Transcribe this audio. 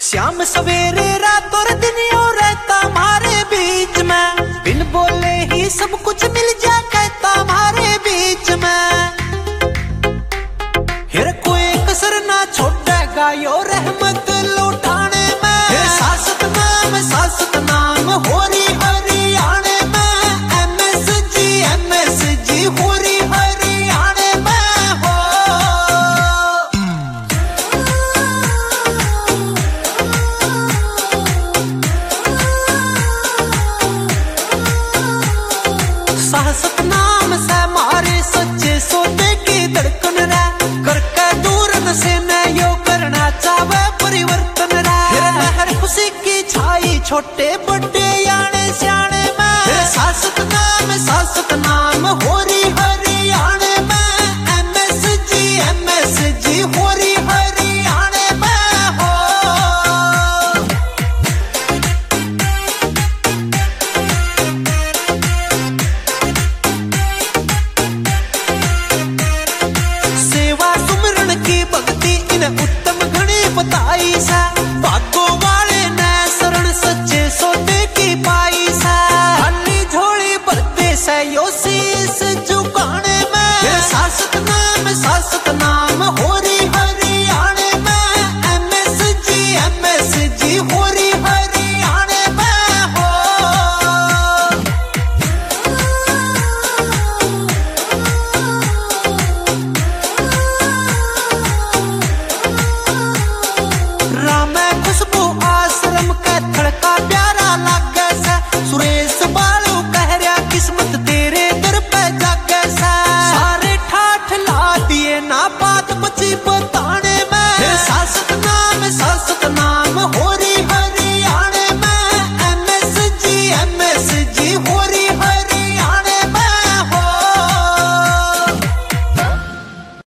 शाम सवेरे रात और दिन यो रहता हमारे बीच में, बिन बोले ही सब कुछ मिल जा कहता हमारे बीच में। फिर कोई कसर ना छोड़ेगा यो रहमत लौटाने में। सासत नाम हो रही हरियाणे में, MSG हो रही हरियाणे में हो। सासत नाम से मारे सच्चे सौदे की धड़कन रे, करके दूर नशे में यो करना चाहे परिवर्तन रे। लहर खुशी की छाई छोटे बड़े याने स्याने में। सासत नाम हो रही हर